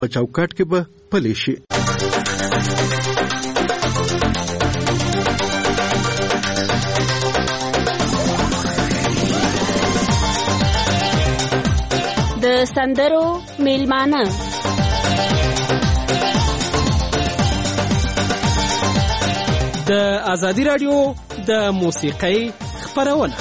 په چوکاټ کې به پلي شي. د سندرو میلمانه د ازادي رادیو د موسیقۍ خپرونه.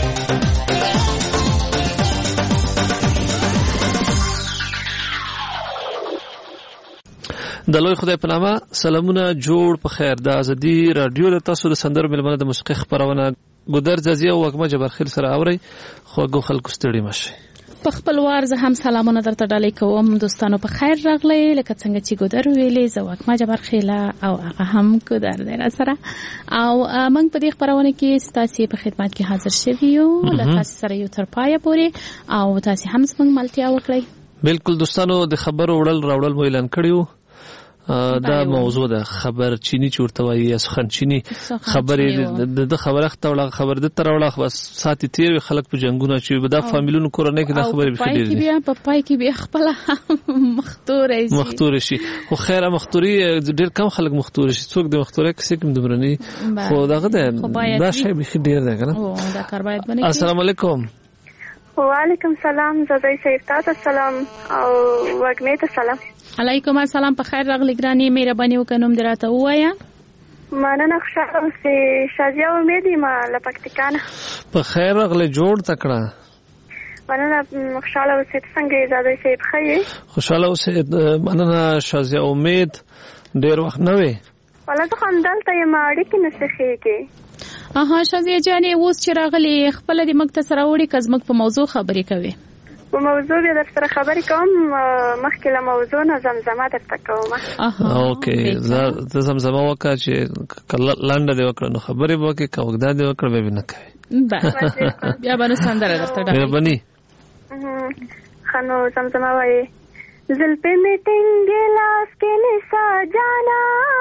د لوی خدای په نامه سلامونه جوړ په خیر. د ازادي رادیو د تاسو د سندرو میلمانه د موسیقۍ خپرونه ګودر جزیه او وګمه جبرخیل سره اوري. خوږو خلکو ستړي مشه. په خپل وار زه هم سلامونه درته ډالۍ کوم. دوستانو په خیر راغلی. لکه څنګه چې ګودر ویلې زه وګمه جبرخیله او هغه هم ګودر دی را سره او موږ په دې خپرونه کې ستاسو په خدمت کې حاضر شوي یو. له تاسو سره یو تر پایه پورې او تاسو هم زموږ ملتیا وکړئ. بالکل دوستانو د خبرو وړل راوړل مو اعلان کړیو. دا موضوع ده خبر چینی چورته وایي یا سخن چینی خبرې د خبره ختوړه خبر د تروړه بس ساتي تیر خلک په جنگونه چې دا فامیلونو کورنۍ کې دا خبرې به ډېر دي. په پای کې بیا خپل مختور شي. خو خیره مختوري ډېر کم خلک مختور شي. څوک د مختوري کسې کوم دمرني خو دغه دا شی به ډېر دی کنه. دا کار باید باندې. السلام علیکم. وعلیکم سلام. زدای سید تاسو سلام او وګمه ته سلام. علیکم السلام. په خیر راغلی ګرانی. مهرباني وکړم دراته وایا. مننه خوشاله اوسې. شازیا امید ما لپکتکانه. په خیر راغلی جوړ تکړه. مننه خوشاله اوسې. څنګه زدای سید خیر؟ خوشاله اوسې. مننه شازیا امید. ډیر وخت نه وي. ولا ته خندل ته ما اړیکې نشخېږي. شازیا جانې اوس چې راغلی خپل د مکتب سره وړي کزمک په موضوع خبرې کوي. په موضوع به در سره خبرې کوم. مخکې له موضوع نه زمزمه درته کوم. اوکې زه زمزمه وکړه چې لنډه دی وکړه نو خبرې به وکړي که وګدا دی وکړه به نه کوي. بیا به نو سندره درته ډالۍ. مهرباني. ښه نو زمزمه وایي. زلفې مې ټینګې لاس کې نیسه جانا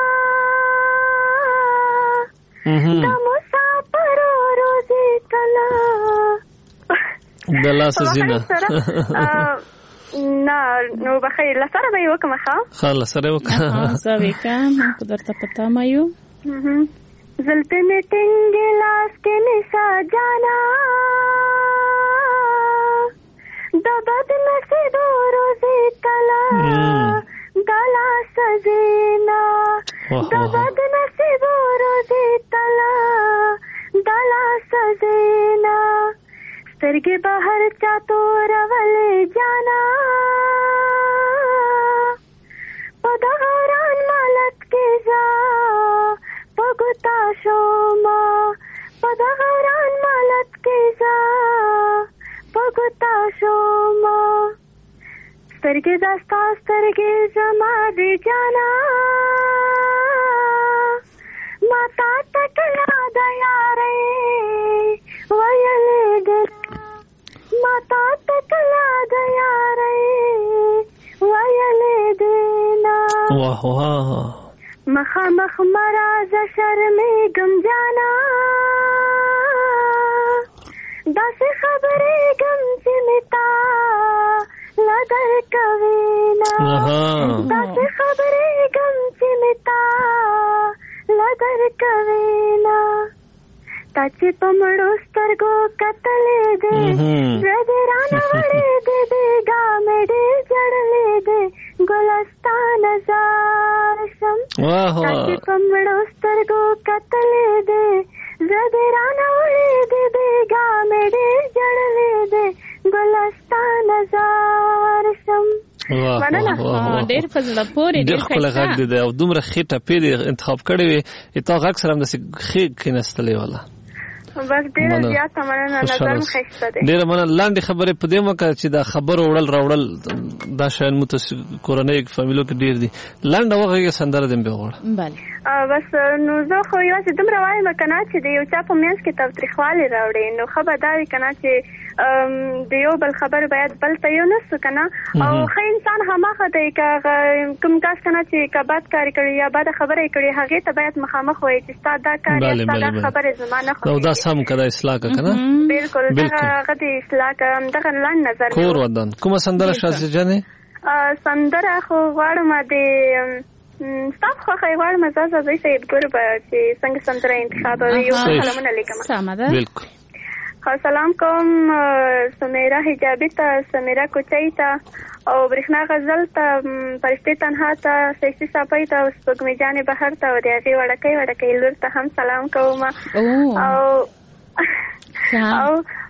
د مسافرو روزي کلا د لاس زینه نه نو بخیر لسره به وکم ښه لسره وکم زه وکم په درته پتا ما یو. زلفې مې ټینګې لاس کې نیسه جانا د بد نصیبو روزي کلا د لاس زینه د بد نصیبو روزي کلا د لاس زینه سترګې بهر چا تورولې جانا په دغه ران مالت کې ځه په ګوتا شوما په دغه ران مالت کې ځه په ګوتا شوما سترګې داستا سترګې زما دې جانا ما تا تکلا د یارې ویلې دې ما تا تکلا د یارې ویلې دې نا واه واه مخامخ مراز شرمېږم جانا داسې خبرېږم چې مې تا لدر کوي نا داسې خبرېږم چې مې تا لدر کوي نا تا چې په مړو سترګو کتلې دې زه دې رانه وړې دې بېګا مې ډېر جړلې دې ګلستانه زار شم تا چې په مړو سترګو کتلې دې زه دې رانه وړې دې بېګا مې ډېر جړلې دې ګلستانه زار شم. ډېر فضله پورې ډېر خپل غږ دی او دومره ښې ټپې دې انتخاب کړې وې تا غږ سره هم داسې ښې کېناستلې والا. بس ډېره زیاته مننه. نظر مو ښایسته دی. ډېره مننه. لاندې خبرې په دې وکړه چې دا خبرو وړل راوړل دا شیان مو ته کورنۍ فامیلو کې ډېر دي. لنډه وغږېږه سندره دې مې وغواړه. بس نو زه خو یوازې دومره وایم که نه چې د یو چا په منځ کې تاوتریخوالی راوړي نو ښه به دا وي که نه چې د یو بل خبرې باید بل ته یو نه سو که نه او ښه انسان هماغه دی که کوم کس که نه چې که بد کار کړي یا بده خبره یې کړي هغې ته باید مخامخ وایي چې ستا دا کار یا ستا دا خبرې زما نه خوښېږي. او دا سم که دا اصلاح که که نه بلکل دغه هغه د اصلاح که همدغه لنډ نظر کور ودان. کومه سندره شازیه جانې؟ سندره خو غواړم د ستاسو خوښه غواړم زه سید ګل به چې څنګه سندره انتخابوي یو سلامونه لیکم. سمه ده. بالکل. سلام کوم سمیرا حجابی ته، سمیرا کوچی ته او برېښنا غزل ته، فرشتې تنها ته، سیسي صافی ته او سپوږمۍ جانې بهر ته او د هغې وړکۍ لور ته هم سلام کوم او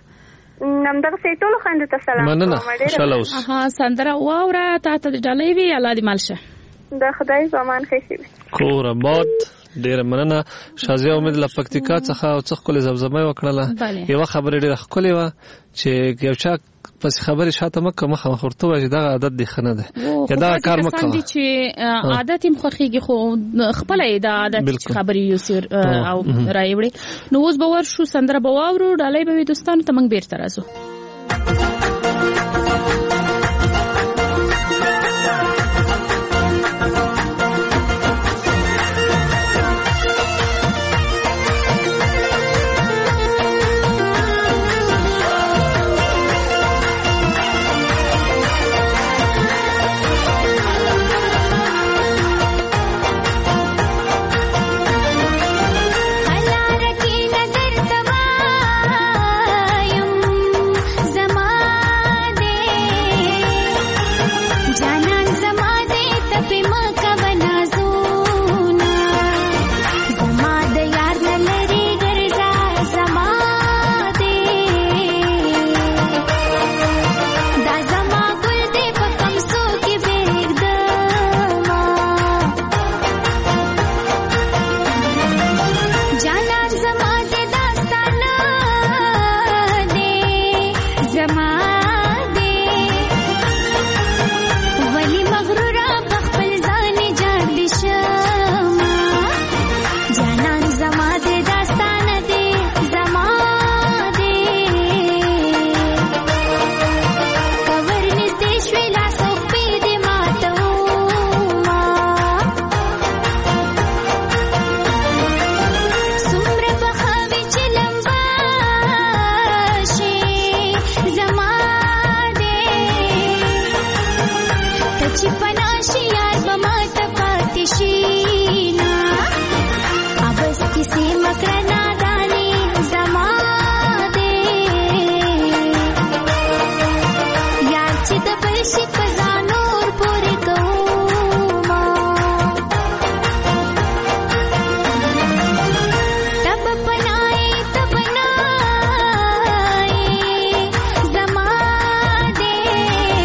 همدغسې ټولو خویندو ته سلام کوم. مننه. انشاءالله اوس سندره واوره تا ته د ډالۍ وي. الله دې مل شه. د خدای زمان ښه شي. کور آباد. ډیره مننه. شازیه امید له پکتیکا څخه او څه ښکلې زمزمه یې وکړله. یوه خبرې ډېره ښکلې وه چې یو چا پسې خبرې شاته مه کوه، مخامخ ورته ووایه چې دغه عادت دې ښه نه دی یا دغه کار مه کوه. چې عادت یې خوښېږي خو خپله یې دا عادت چې خبرې یوسي او رایې وړي. نو اوس به ورشو، سندره به واورو، ډالۍ به وي دوستانو ته، موږ بېرته راځو.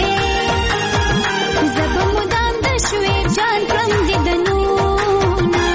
زب مدام د شوي جان پرم دي د نونه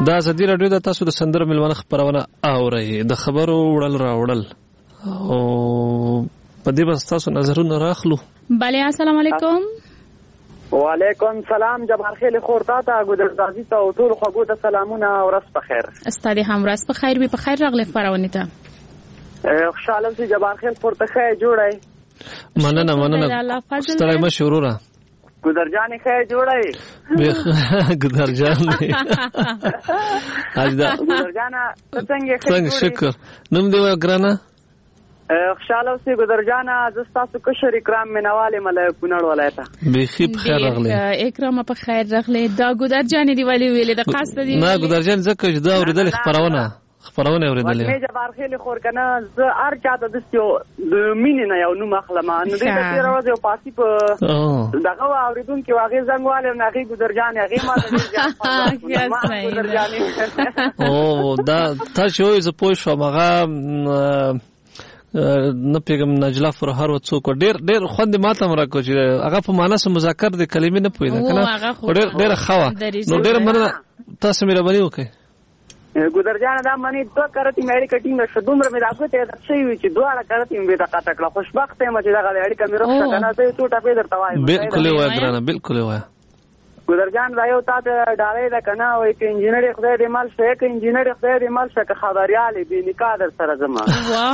دا ازادي رادیو د تاسو د سندرو ملمنه خبرونه اورئ د خبرو وړل راوړل او په دې بس تاسو نظرونه راخلو. بله السلام علیکم. وعلیکم سلام جبار خیل خورتا ته ګودرزازي ته او ټول خواږو ته سلامونه او ورځ په خیر. استاد هم ورځ په خیر به په خیر راغلی خبرونه ته. خوشاله سي جبار خیل خورته خیر جوړای. مننه ستړی مشه وروره. ګودرجان خیر جوړای. ګودرجان اجدا ګودرجان څنګه شکر نوم دی ګرانه. خوشاله سي ګودرجان زستا سو کشر اکرام منواله مل کونړ ولایت. بخي بخیر راغلی. اکرام په خیر راغلی. دا ګودرجان دی ولی ویلې د قصد دی. نه ګودرجان زکه دا اوریدل خبرونه اوریدلې. مې جبار خیل خور کنه ز ار چاته د سیو د مینې نه یو نو مخلمه نو دې ته تیر ورځ یو پاسي په دغه اوریدون کې واغې زنګواله نه غي ګودرجان هغه ما د ګودرجان او دا تاسو یې ز پوه شو مغه نه پیغام نجلا فرهار و څوک ډېر خوند ماته مرکو چې هغه په معنی سم مذاکر د کلمې نه پوي دا کنه ډېر خوا نو ډېر مننه تاسو مې ربني وکي. ګودرجان دا منی دوه کرتی مې اړیکه ټینګه شدومره مې راغته دا شی وی چې دواړه کرتی مې دا کاټه کړه خوشبخت یم چې دا اړیکه مې روښه کنه ته ټوټه په درته وای. بالکل وای ګرانه بالکل وای. ګودرجان دا یو تاسو ډالې دا کنه وای چې انجینر خدای دې مال شي کې انجینر خدای دې مال شي خبريالي به نکاح در سره زما.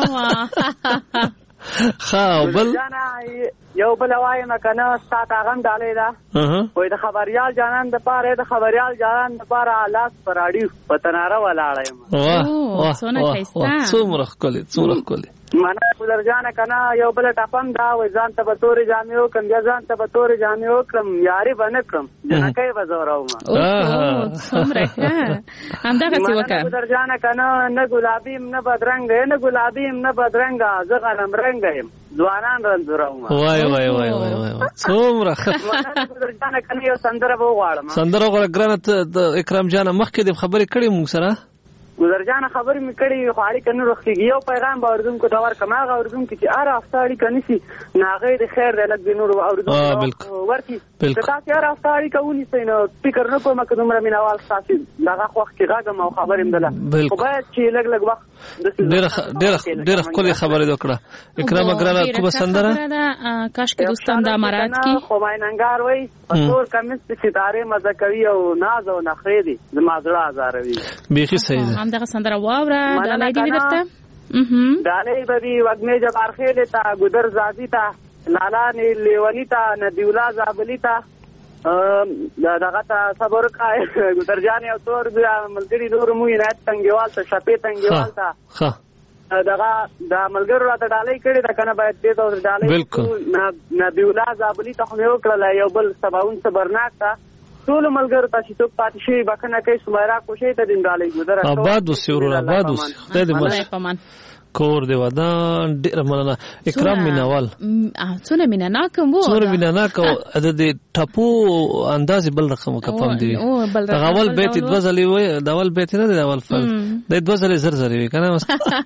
واه بل یو بل وای مکنه ستات اغم ډالې دا وای د خبريال جانان د پاره د خبريال جانان د پاره لاس پراډي پتناره ولاړم. واه سونه خيستا څومره کولې مانا ګودرجان کنه یو بل ټاپم دا وای ځان ته بتوري جامې وکم یا ځان ته بتوري جامې وکم یاري بنکم جنکې وزوراوم. څومره همدا څه وکړه ګودرجان کنه نه ګلابیم نه بدرنګ نه ګلابیم نه بدرنګ زغه نمرنګ یم ځوانان رنځوراوم. وای څومره ګودرجان کنه یو سندره وغواړم. سندره وغواړه ګرانه د اکرام جان مخکې د خبرې کړې مونږ سره ګودرجان خبرې مې کړې خو اړیکه نه روښتېږي. یو پیغام به اورېدونکو ته ورکړم هغه اورېدونکي چې هره هفته اړیکه نیسي نو هغې د خیر دی لږ د نورو اورېدونکو ورکړي که تاسې هره هفته اړیکه ونیسئ نو فکر نه کوم که دومره مینهوال ستاسې دغه وخت کې غږم او خبرې م دله خو باید چې لږ وخت ډېره ښکلې خبرې وکړه اکرامه ګرانه کومه سندره کاشکې دوستان دا مراد کړي. خو مایننګار وایي په تور کمیس کې ستارې مزه کوي او ناز او نخرې دي زما زړه ازاروي. بیخي صحیح ده. همدغه سندره واوره ډالۍ دې درته ډالۍ به دي وږمې جبار خیل ته ګودر زازي ته لالا لیونی ته ندیولا زابلی ته دغه ته صبر کای ګودرجان او تور بیا ملګری نور مو عنایت تنګیوال ته شپې تنګیوال ته دغه د ملګرو راته ډالۍ کړي دا کنه باید دې ته ډالۍ ندیولا زابلی ته خو یو کړل یو بل سباون صبرناک ته ټول ملګرو ته چې څوک پاتې شي بخنه کوي سمیرا کوشي ته دین ډالۍ ګودر آباد وسورو آباد وس خدای دې مش کور دی ودان ډیر مننه اکرام مینوال څونه مینناکم وو څونه مینناک د ټاپو انداز بل رقم کپم دی غول بیت دوزلی وای داول بیت نه دی اول فل د دوزلی زرزری وی کنه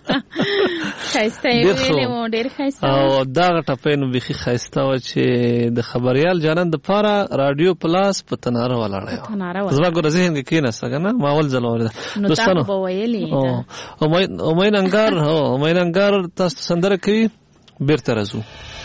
خاصه ویلو ډیر خاصه او دا ټاپې نو بيخي خاصه و چې د خبريال جانان د پاره رادیو پلاس په تناره ولاړ زما ګور ذهن کې کیناسته کنه ما اول ځلور دوستانو او مې ننګار تاسو سندره کوي بیرته راځو.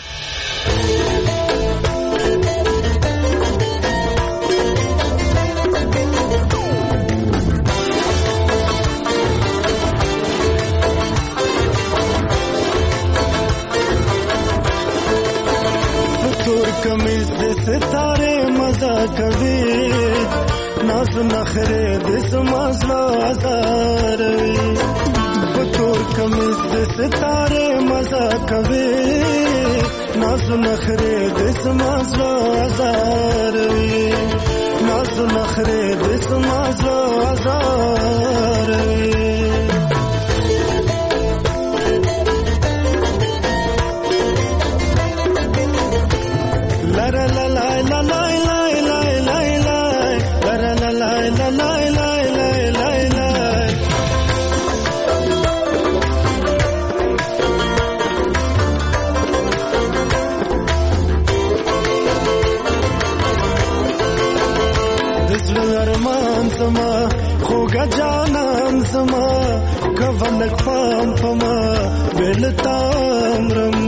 تور کمیز دے ستارے مزہ کوي ناز نخره دے سمازلا ازاروي تور کمیز دے ستارے مزہ کوي ناز نخره دے سمازلا ازاروي ناز نخره دے سمازلا ازاروي خوګه جانان زما کولک فام پما بلتامرم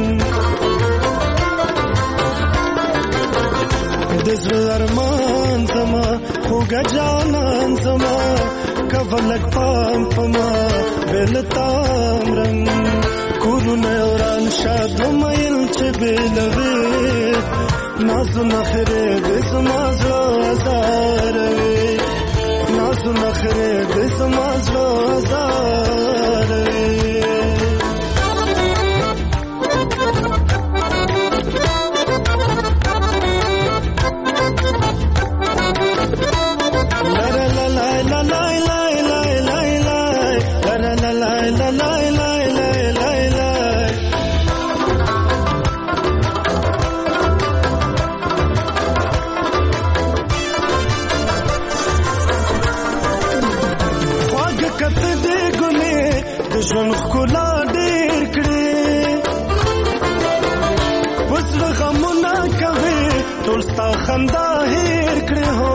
دزر ارمان زما خوګه جانان زما کولک فام پما بلتامرم کورونه وران شاد مایل چې بلوي نازو نخره د زما زړه نازو نخره د زما زړه ژوند ښکلا ډېر کړې اوس غمونه کوي ټول ستا خندا هېر کړې هو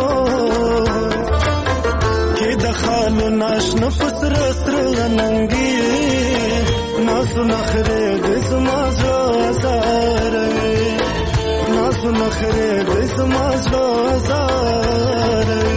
کې د خالو ناشنه په سره سره ننګې نازو نخرې د زما زړه ازاروي نازو نخرې د زما زړه ازاروي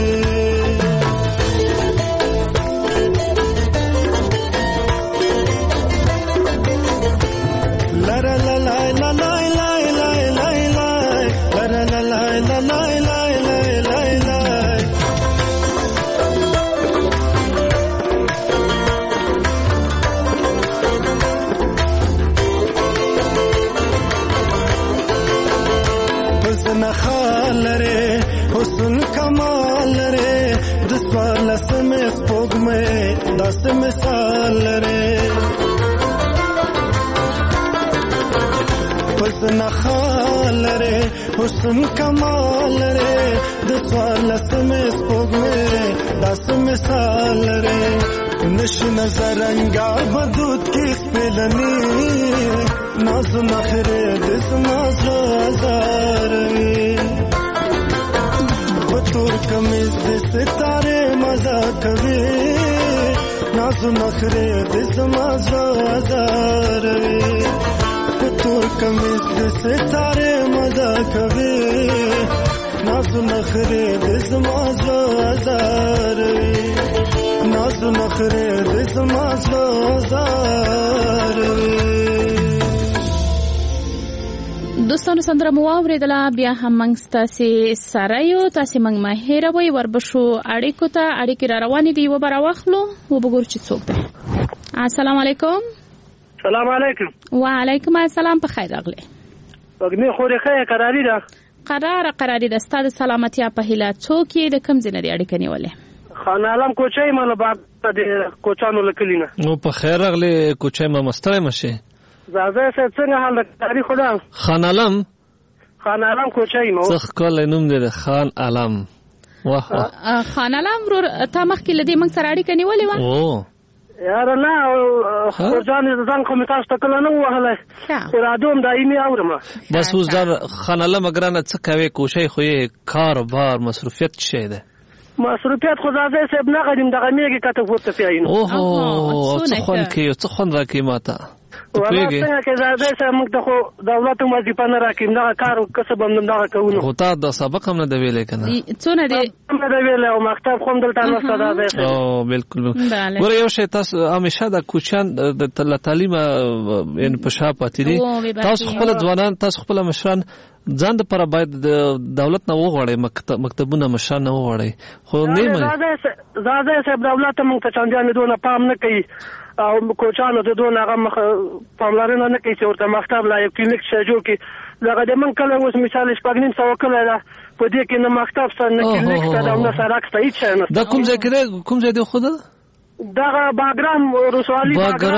حسن کمال رے دسوار لسم سپوگ میں دس مثال رے حسن خال رے حسن کمال رے دسوار لسم سپوگ میں دس مثال رے نش نظر انگا بدود کی سپلنی نازو نخرے دس مازو ازاروی تور کمیز د ستاره مزه کوي نازو نخره د زما زړه ازاروي تور کمیز د ستاره مزه کوي نازو نخره د زما زړه ازاروي نازو نخره د زما زړه ازاروي دوستانو سندره مو واوریدله بیا هم موږ ستاسې سره یو تاسې موږ مه هېروئ وربشو اړیکو ته اړیکې را روانې دي یوه به راواخلو وبګورو چې څوک دی السلام علیکم سلام علیکم وعلیکم السلام په خیر راغلی وږمې خورې ښه قراري ده قراري ده ستا د سلامتیا په هیله څوک یې د کوم ځای نه دې اړیکه نیولې خان عالم کوچی ما له باغ د کوچانو له کلي نه نو په خیر راغلی کوچی ما مستری مشې زازه صاحب څنګه حال تاریخ خدا خان عالم کوچی مو څخ کله نوم دی خان عالم واه خان عالم ورور تا مخکې لدی موږ سره اړیکه نیولې و او یاره نه ځان خو مې تاسو ته کله نه وهلی ارادوم دایمي اورم بس اوس دا خان عالم ګرانه څه کوې کوشۍ خو یې کاروبار مصروفیت شی دی مصروفیت خو زازه صاحب نه غدیم دغه میږي کته پورته پیاینو اوهو څه خوند کوي څه خوند راکوي ماته والله څنګه کې زازه صاحب موږ ته خو دولت وظیفه نه راکیم دا کار کسب هم دغه کوو خو تا د سبق هم نه دی ویلې کنه څونه دی نه دی ویلې او مکتب خو دلته نه ساده دی او بالکل ګوره یو شی تاسو همیشه د کوچان د تعلیم ان په شا پاتې دي تاسو خپل ځوانان تاسو خپل مشران ځان د پر باید د دولت نه وغواړي مکتبونه مشران نه وغواړي خو نه زاده صاحب دولت موږ ته چاندیان دونه پام نه کوي او کوچانو ته دونه هغه پاملرنه نه کوي چې ورته مکتب لا یو کلینیک شې جوړ کړي دغه د من کله اوس مثال شپږ سو کله ده په دې کې نه مکتب سره نه کلینیک سره نه سره راکسته هیڅ نه دا کوم ځای کې کوم ځای دی خود دغه باګرام رسوالي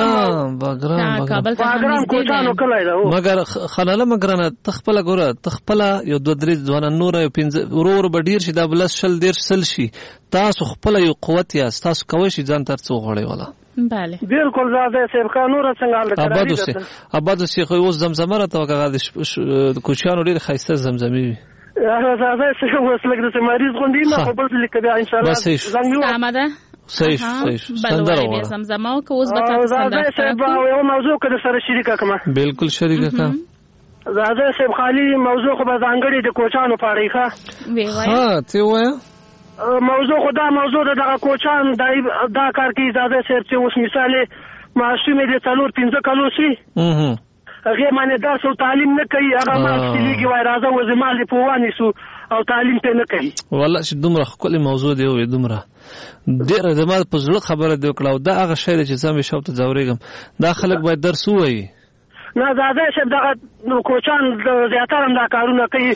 باګرام کوچانو کله ده مګر خلاله مګرانه تخپل ګوره تخپل یو دوه درې ځوان نور یو پنځه ورور بډیر شي دا بلس شل ډیر سل شي تاسو خپل یو قوت یا تاسو کوی شي ځان ترڅو غړی ولا بله بالکل زاده صاحب قانون څنګه آبادو سي خو اوس زمزمه را ته وګړه د کوچانو ډیر خاصه زمزمي زاده صاحب اوس لګ د مریض غوندې نه خو بل لیکه ان شاء الله زنګ آماده صحیح سندره وره زمزمه او که اوس به تاسو زاده صاحب یو موضوع که سره شریکه کما بالکل شریکه کا زاده صاحب خالی موضوع خو به ځانګړي د کوچانو پاره ښه وی وای ها ته وای موضوع خدا موضوع د کوچان دا کار کې زاده صاحب چې اوس مثال معصومه د 4-5 کلو شي هغه باندې درس او تعلیم نه کوي هغه ما سلیږي وای راځه وزمال په وانی سو او تعلیم ته نه کوي والله چې دومره خپل موضوع دی او دومره ډېر زما په زړه خبره دی وکړه دا هغه شی چې زما شوت ځورېګم دا خلک باید درس وایي نه زاده شپ دا کوچان زیاتره دا کارونه کوي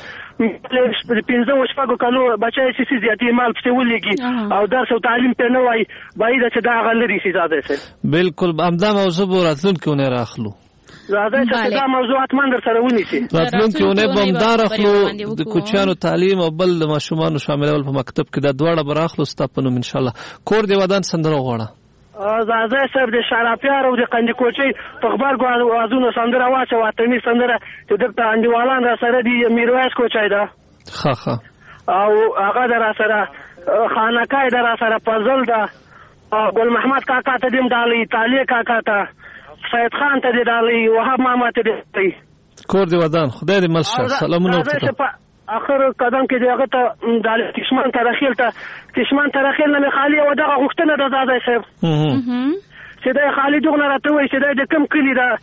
15 کلو بچای چې زیاتې مال پته ولېږي او درس او تعلیم ته نه وای باید چې دا غلري شي زاده شپ بالکل همدا موضوع راتلونکو نه راخلو زاده چې دا موضوعات من در سره ونیسي راتلونکو نه بمدار اخلو د کوچانو تعلیم او بل د ماشومان شاملول په مکتب کې د دواړه براخلو ستاپنو ان شاء الله کور دی ودان سندره غواړه زاده صاحب د شرافیار او د قندی کوچي په خبر غوازونو سندره واچو وطني سندره چې دغه انډیوالان را سره دی میرویس کوچای دا ها او هغه در سره خانقای در سره پزل دا ګل محمد کاکا ته دیم دالي تالی کاکا ته سید خان ته دی دالي وهاب ماما ته دی کور دی ودان خدای دې ملشه سلامونه ورته اخر قدم کې دغه ته د کشمان ترخیل نه خالی او دغه غوښتنه د زاده صاحب چې د خالی دغه راته وای چې د کم کلی دا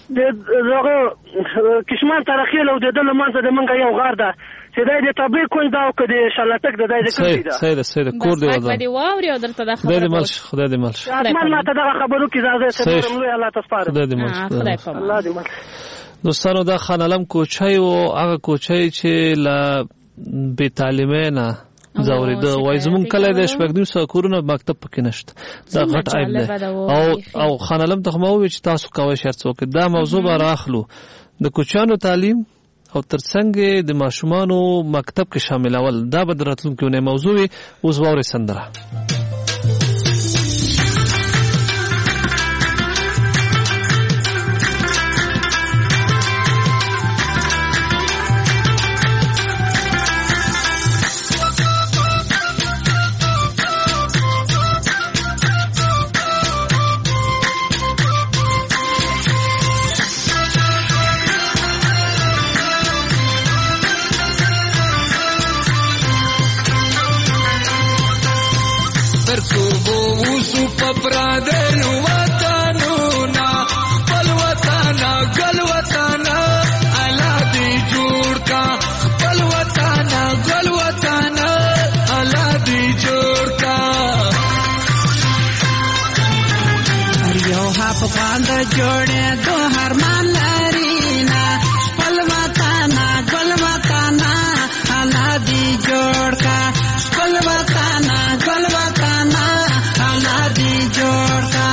دغه کشمان ترخیل او د لمنځه د منګه یو غار ده چې د طبيعي کول دا او د شلاتک د کلی ده صحیح کور دی ودان دی واوري او درته د خدای دې ملشه احمد ما ته دغه خبرو کې زاده صاحب الله تسپاره خدای دې ملشه الله دې ملشه دوستانو دا خان علم کوچای او هغه کوچای چې لا بے تعلیمه نه زوريده وای زمون کله د شپږ سو کورونه مکتب پکې نشته دا غټ عیب ده او خان علم ته مو چې تاسو کوی شرط وکړه دا موضوع به راخلو د کوچانو تعلیم او ترڅنګ د ماشومانو مکتب کې شامل اول دا به دراتلونکو نه موضوع اوس ووري سندره جوړه دو هرمان لرینا خپل وطن الله دی جوړ کا خپل وطن الله دی جوړ کا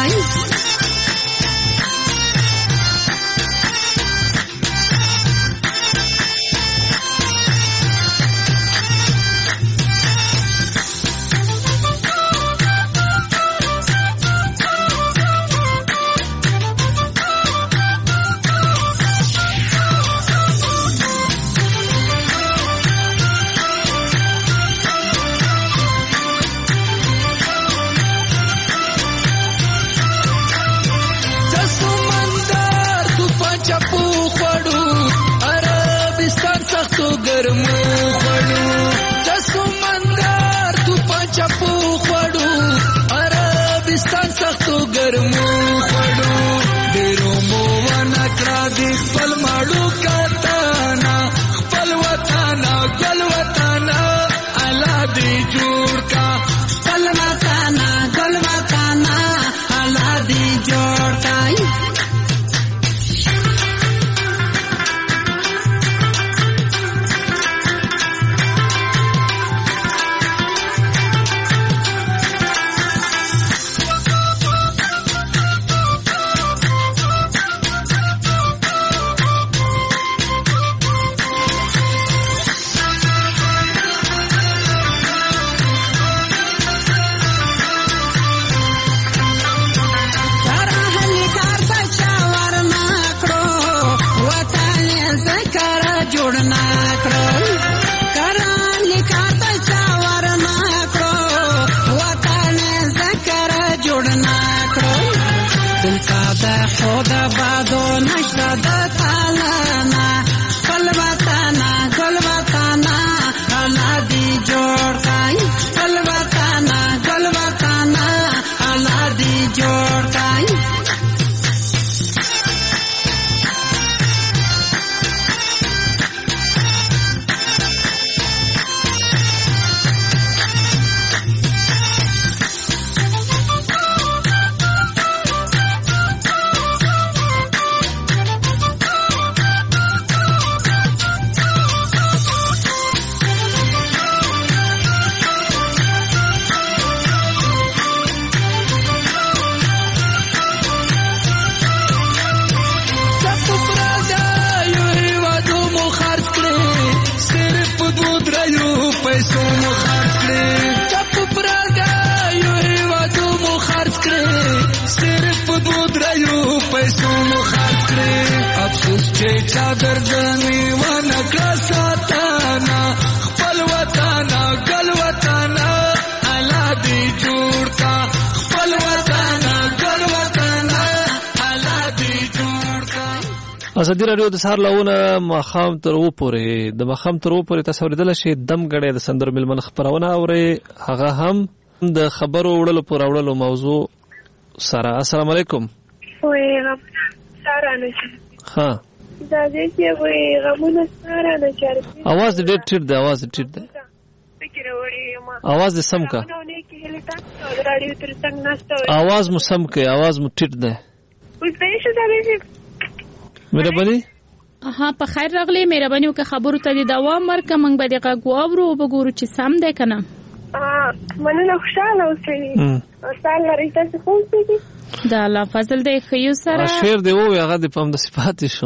شاګردنی ونکړه ساتانا خپل وطن ګل وطن الله دې جوړ کا خپل وطن ګل وطن الله دې جوړ کا. ازادي رادیو د سهار لاونه ماښام تر و پورې د ماښام تر و پورې تاسو اوریدل شي دم غړې د سندرو ملمن خبرونه اوري هغه هم د خبرو وړلو پر وړلو موضوع سره. السلام علیکم. وای سارا نه ها دا دې چې وای غمونه سارا نه چارتي आवाज ډېر ټیټ دی आवाज ټیټ دی فکر وړي ما आवाज دې سم کا نو نه کې هلي تاسو رادیو تر څنګه ناشته आवाज مو سم کې आवाज مو ټیټ دی اوس به څه دا مهرباني. ها په خیر راغلی. مهرباني وکړه خبرو ته دوام ورکړه موږ به دغه غواړو او وګورو چې سم دی کنه. مننه خوشاله اوسئ. سال لري تاسو خو څه دا الله فضل دی خيو سره شعر دی او هغه د پم د صفات شو.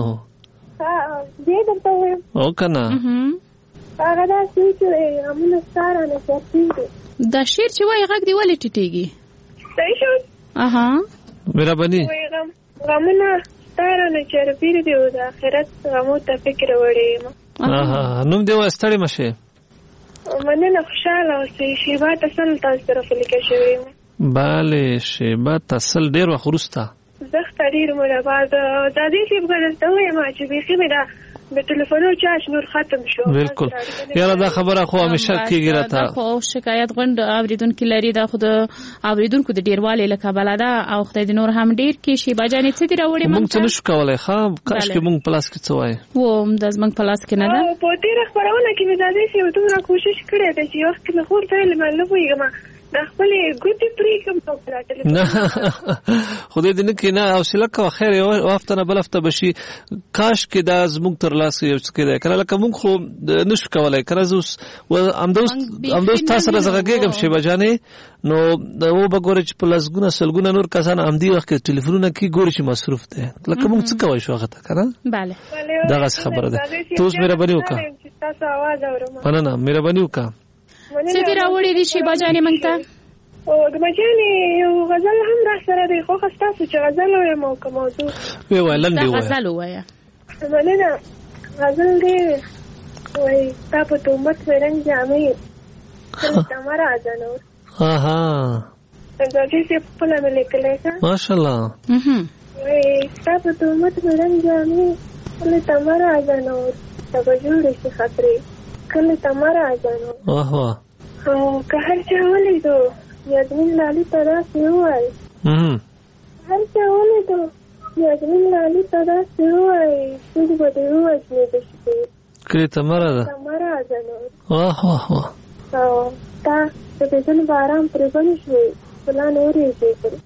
دې درته وایم او کنه هغه دا چې غمونه سارا نه چارتي دا شعر چې وای غږ دی ولې ټیټیږي. صحیح شو. مهرباني. غمونه سارا نه چارتي دی او د آخرت غمو ته فکر وړي ما. نوم دی واستړی مشه. مننه خوشاله اوسئ. شیبا تسل تاسو طرف لیکل شوی. bale شیبا تسل ډیر وخت وروسته زخت ډیر مړه بعد د دې چې بغلسته وایم چې بيخي مې دا د ټلیفونو چارج نور ختم شو. بالکل یاره دا خبره خو همیشه کیږي راته. دا خو شکایت غونډ اوریدونکو لري دا خو د اوریدونکو د ډیرواله لکه بلدا او خدای دې نور هم ډیر کې شی بجانې څه دی راوړي مونږ څه نشو کولای خام کاش کې مونږ پلاس کې څه وای و د زمنګ پلاس کې نه ده په تیر خبرونه کې مې دا دې چې دومره کوشش کړې ده چې وخت کې خور ته لمنه وایګم دا خپل ګوتې پرې کوم په پلاټل نه خدای دې نه کینه او سلکه خیر یو وخت نه بل هفته بشي کاش کې دا زموږ تر لاس یو څه کېده کله لکه مونږ خو نشو کولای کرزوس و امدوس تاسو راځګم شی بجانې نو و بګور چې په لاسګونه سلګونه نور کسان امدي وخت کې ټلیفونونه کې ګور شي مصروف دي لکه مونږ څه کوي شو هغه کنه. bale دا غس خبره ده. توس مهرباني وکړه. تاسو आवाज اورم. مننه مهرباني وکړه. څه دی راوړی دي شی بجانې مونږ ته او د بجانې یو غزل هم را سره دی خو تاسو چې غزل وایم او کوم موضوع وی ولندې وای غزل وایا مننه غزل دی وای تاسو ته مت ورنګ جامې تمہارا ازانو دا چې په لمه لیکلې ماشاءالله وای تاسو ته مت ورنګ جامې کله تمہارا ازانو تبه جوړ شي خطرې کله تمہارا ازانو واه او که هر چا ولیدو یادمین لالی تدا سیوائی هر چا ولیدو یادمین لالی تدا سیوائی سود بدیو اجمی بشکر کلی تمہارا دا تمہارا ازانو واه واه واه او تا تبیزن بارام پریبانی شوی بلا نوری بیکر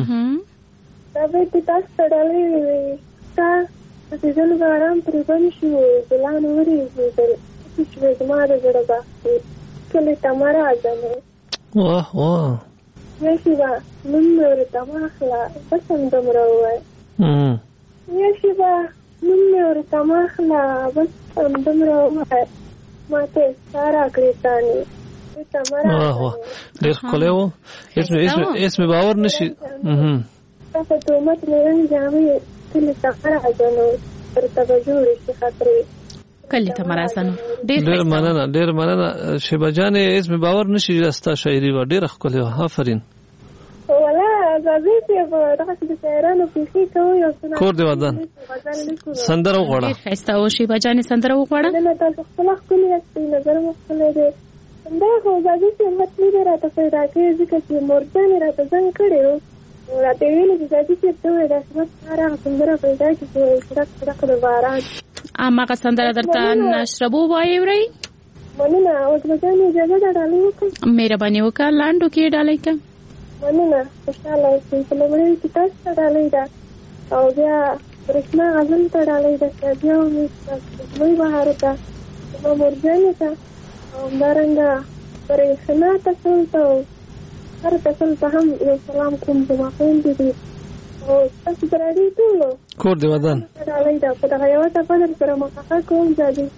تا بیتی تاس تڑالی وی تا تبیزن بارام پریبانی شوی بلا نوری بیکر شوی دمار جڑا باقی کلی تمہارا ازانو واه واه یشیبا نمور تماخلا بسم دمروای یشیبا نمور تماخلا بسم دمروای ماته سارا کریتانی واه واه ډیر خلې وو اسم باور نشي تاسو ته مت مې جامې کلی تمہارا ازانو پر توجه لري خاطر کلی تمہارا ازانو ډیر مننه شیبا جان اسم باور نشي راستا شاعري و ډیر خلې وو آفرین ولا غزي په دغه د شاعرانو په کوي او کور دی ودان سندره وغوړه ډیر خسته او شیبا جان سندره وغوړه نه تاسو خپل خپل نظر مو خپل دی دا خو غزي چې مطلب راته پیدا کوي ځکه چې مرجان راته څنګه کړو راته ویل چې غزي چې ته دا سره سندره پیدا کړي چې د باران اما سندره درته نشربو وایي وري مننه او د ځان اجازه ډالۍ وکړه مهرباني وکړه لاندو کې ډالۍ کا مننه خوشاله اوسئ په لومړي کې تاسو ډالۍ ده او بیا رښنا غزل ته ډالۍ ده بیا مې بهار ته نو مرجان ته او دارنګه پرې خنا تاسو ته هر تاسو ته هم یو سلام کوم چې ما خوند دي او تاسو درادي ټول کور دی ودان ډالۍ ده په دغه یو ته په در سره مخه کوم ځادي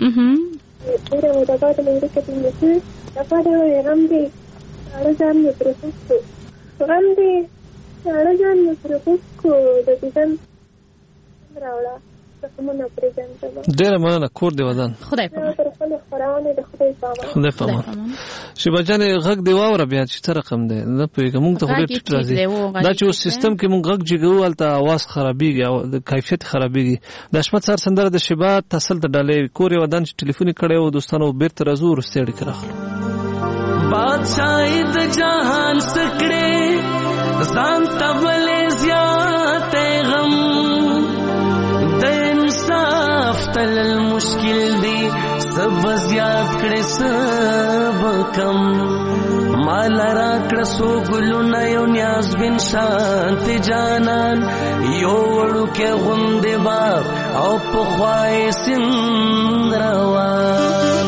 چې ډیره مو د پاتې مې کې چې د پاتې غم دي اړجان مې پرېښود غم دې اړجان مې پرېښود د دیدن راوړه رقمونه پرېږدم. ډېره مننه. کور دې ودان. خدای پامان. تر خپلې خپرونې د خدای پامان. خدای پامان. شیبا جانې غږ دې واوره بیا چې څه رقم دی نه پوهېږم. موږ ته خو ډېر ټیټ راځي. دا چې اوس سیستم کې موږ غږ جګوو هلته اواز خرابېږي او د کیفیت خرابېږي. د حشمت سهار سندره د شیبا تسل ته ډالۍ کور یې ودان چې ټلیفون یې کړی و دوستانو بېرته راځو وروستۍ اړیکه راخلو. بادشاہی د جهان سکړې ځان ته ولې زیاتی غم د انصاف تلل مشکل دی سب زیات کړې سب کم مال راکړه سو ګلونه یو نیاز بن شانت جانان یو وړوکی غوندې باغ او پخوای سیند روان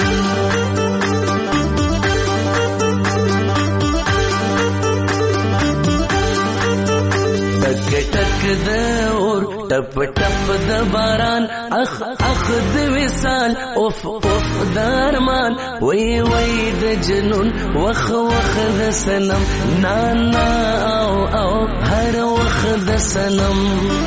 ټک د اور ټپ ټپ د باران اخ اخ د وصال اوف اوف د ارمان وای وای د جنون وخ وخ د سنم نا نا او او هر وخ د سنم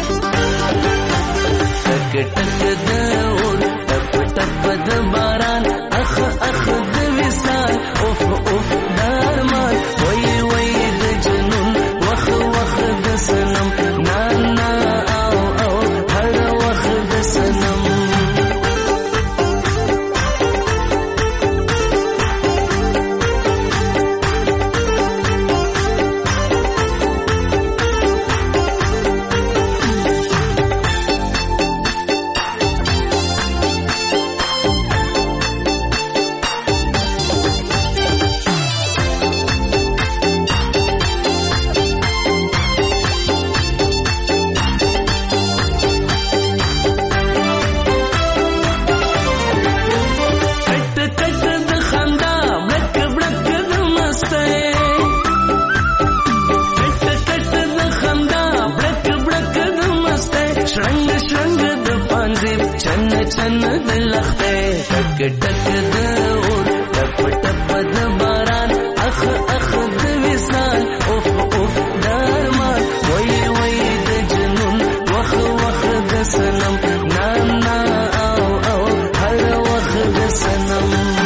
ټک ټک د اور ټپ ټپ د باران اخ اخ د وصال اوف اوف د ارمان وای وای د جنون وخ وخ د سنم نا نا او او هر وخت د سنم چن د لخته ټک ټک د اور ټپ ټپ د باران اخ اخ د وصال اوف اوف د ارمان وای وای د جنون وخ وخ د سنم نا نا او او هر وخت د سنم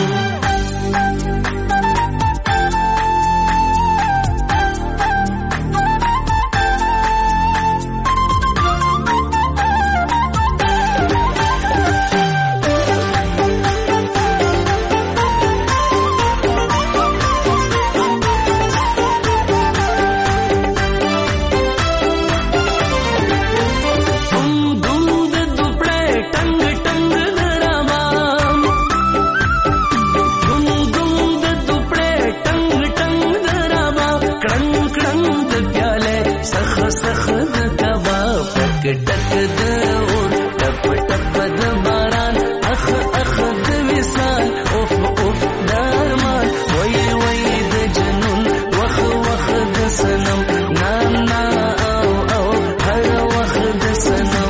ټک د اور ټپ ټپ د باران اخ اخ د وصال اوف اوف د ارمان وای وای د جنون وخ وخ د سنم نا نا او او هر وخت د سنم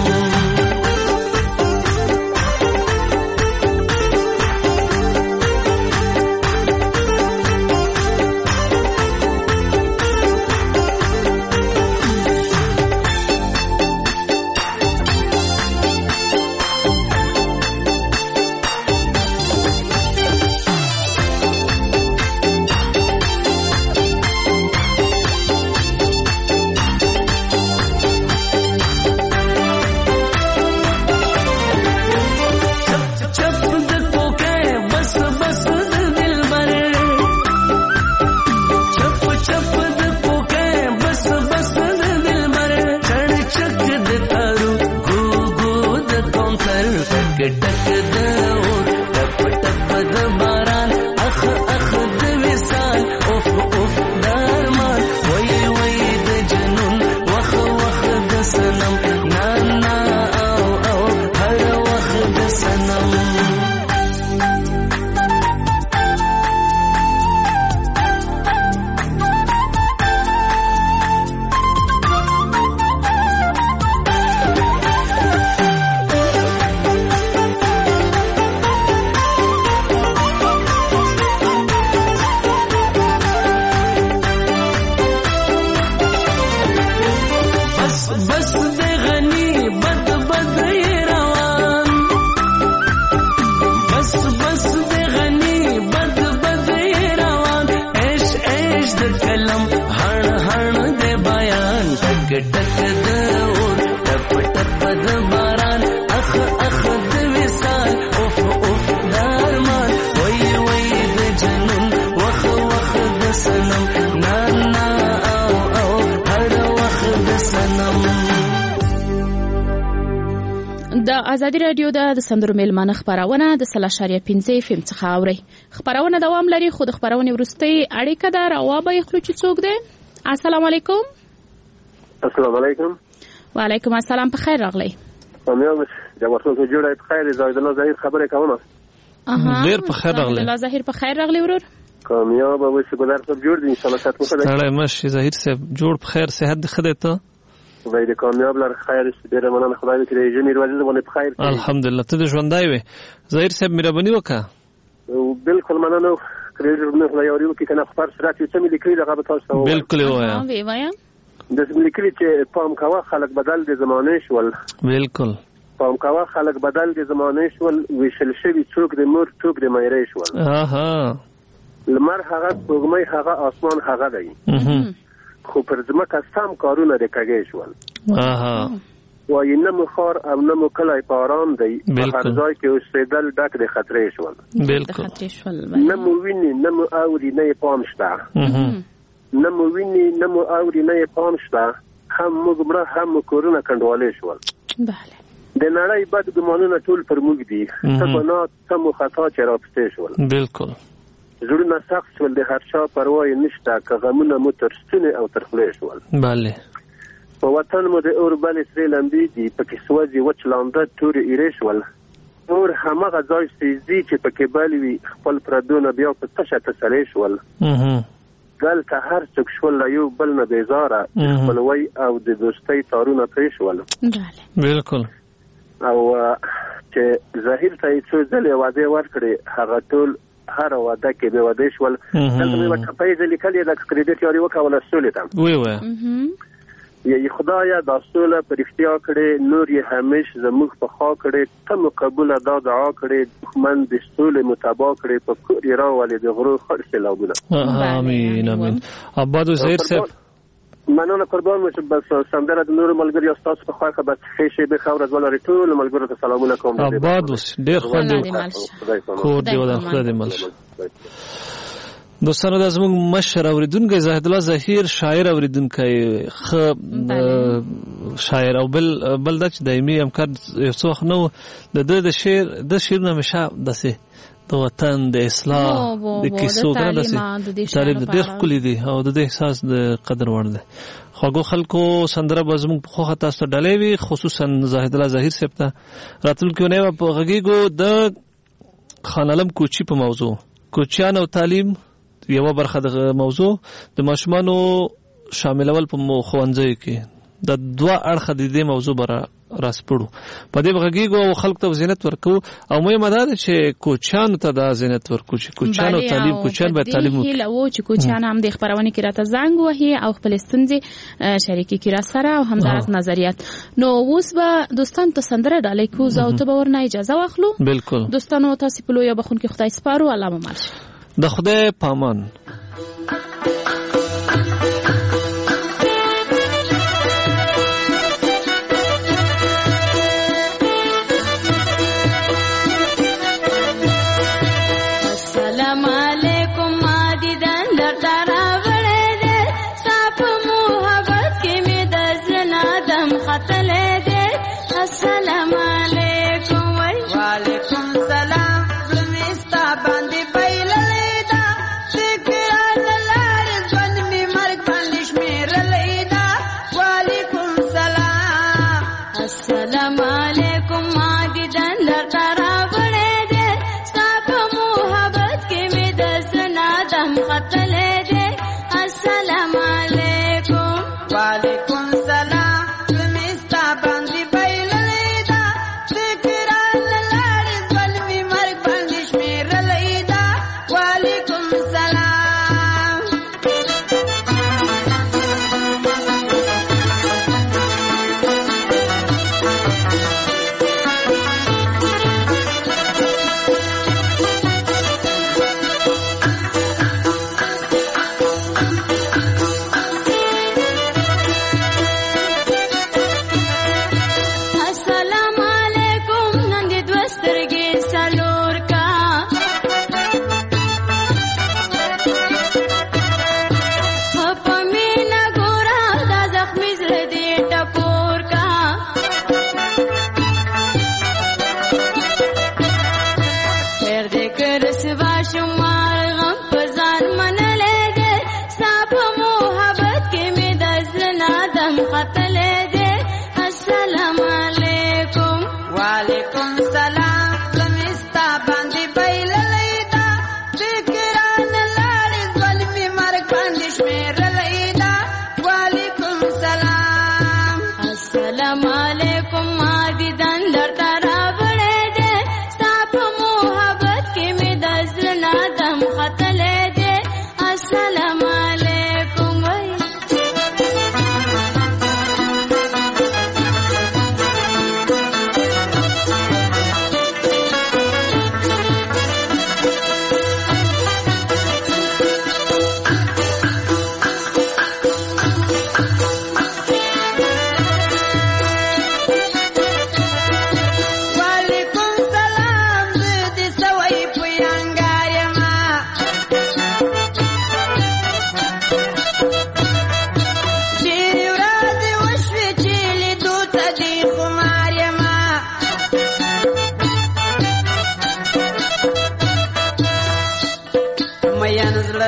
قلم هړ هړ د بیان ټک ټک د اور ټپ ټپ د باران اخ اخ د وصال اوف اوف د ارمان وای وای د جنون وخ وخ د سنم نا نا او او هر وخ د سنم. د ازادي رادیو د سندرو میلمانه خبرونه د 3.5 FM څخه اوري. خبرونه دوام لري خو د خبرونه ورستي اړیکه ده راوابه خپل چې څوک ده. السلام علیکم. السلام علیکم. وعلیکم السلام په خیر راغلی. امید جوړه جوړه په خیر زاید الله ظاهر خبره کومه. ډیر په خیر راغلی. الله ظاهر په خیر راغلی ورور. کامیاب او شکر سره جوړ دي ان شاء الله تاسو په خیر. سلام ماشي ظاهر صاحب جوړ په خیر صحت خدای ته. وای د کامیاب لر خیر ډیر مننه خدای دې کړي جمعې ورځ باندې په خیر. الحمدلله ته ژوندای وي. ظاهر صاحب مهرباني وکړه. بالکل مننه کړي نو خدای اوري کې کنه خبر سره چې مې لیکلي دغه به تاسو بالکل وایا. وایا د لیکلي چې پام کاوه خلک بدل د زمانه شول. بالکل پام کاوه خلک بدل د زمانه شول ویشل شوی څوک د مور څوک د مېرې شول. اها لمر هغه سپوږمۍ هغه اسمان هغه دی. خو پر ځمکه سم کارونه د کږې شول. اها وای نه مخار او نه مکلای پاران دی په هر ځای کې اوسېدل ډک د خطرې شول. بالکل نه مو ویني نه مو اوري نه پام شته. نه مو ویني نه مو اوري نه پام شته هم موږ مړه هم کورونه کنډوالې شول. بله د نړۍ بد ګمانونه ټول پر موږ دي. څه ګناه څه مو خطا چې راپسې شول. بالکل زړونه سخت شول د هر چا پروا یې نشته که غمونه مو تر ستونې او تر خولې شول. بله په وطن مو د اور بلې سرې لمبې دي پکې سوځي وچ لانده تورې ایرې شول. اور همغه ځای سیزي چې پکې بل وي خپل پردونه بیا په تشه تسلې شول. دلته هر څوک شول له یو بل نه بیزاره خپلوۍ او د دوستۍ تارونه پرې شول. بالکل او چې ظاهر ته یې څو ځلې وعدې ورکړې هغه ټول هر وعده کې به وعده شول. دلته مې ورته پیسې لیکلې د کریډټ یاري وکوله سولې ته وی وی یا خدایا دا سوله پر اختیا کړي نور یې همیش زموږ په خوا کړي ته مقبول دا دعا کړي دښمن د سولې متابا کړي په کور راولې د غرو خرڅ لابونه. امين امين. اباد زهیر صاحب مننه قربان مشه بس سندره د نور ملګری استاد په خوا خبر ښه شي به خبر ازول ټول ملګرو ته سلامونه کوم. اباد ډیر خوند کور دی ودان خدای دې مل. دوستانو د زموږ مشر اوریدونکو زاهد الله ظاهر شاعر اوریدونکو شاعر او بل د دایمي امکان یو څو نو د شعر نه مشه دسه د وطن د اصلاح د کیسو داسې تعریف د دې خپل دي او د احساس د قدر وړ دی. خواږه خلکو سندره به زموږ په خو تاسو ډلې وي خصوصا زاهد الله ظاهر صاحب ته راتلونکو نه په غږیګو د خان علم کوچی په موضوع کوچیان او تعلیم یو برخه د موضوع د ماشومانو شاملول په خوانځي کې د دوه اړخ د دې موضوع بر راسپړو په دې بغیګو خلک ته زینت ورکو او مهمه ده چې کوچیان ته د زینت ورکو چې کوچیان او تعلیم کوچیان به تعلیم وکړي او چې کوچیان هم د خبرونه کې راته زنګ وهي او خپل ستونزې شریکي کړي سره او همدارس نظریات. نو اوس به دوستان ته سندره ډالۍ کوز او ته به ورنه اجازه واخلو. بالکل دوستانو تاسو په لوی بخون کې خدای سپارو الله مو مل د خدای پامان.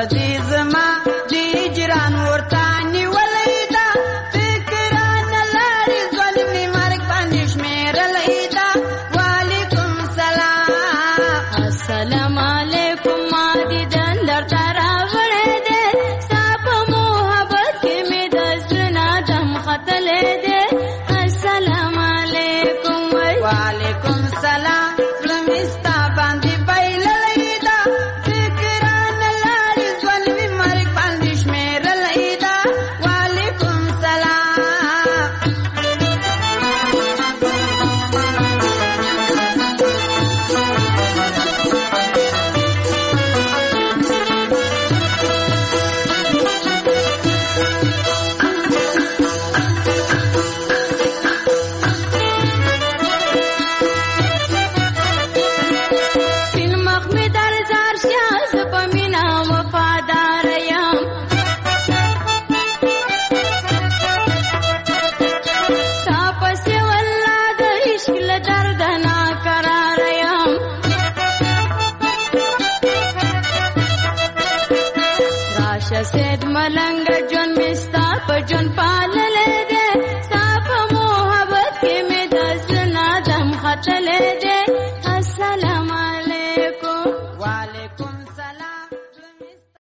دې زما دې جران ورته نیولې ده فکران لارې ظلم مرګ باندې شمیرلې ده وعلیکم سلام السلام علیکم ما دې دندر ترا وړې دې صاحب محبت کې مې د زړه دم خطلې دې السلام علیکم وعلیکم سلام لمستا باندې بایللې ده فکران لارې ظلم مرګ باندې شمیرلې ده وعلیکم سلام سپین مخ مې در زار شه زه په مینه وفادار یم ستا پسې والله د عشق له درده ناقرار یم راشه سید ملنګ ژوند مې ستا په ژوند پاللی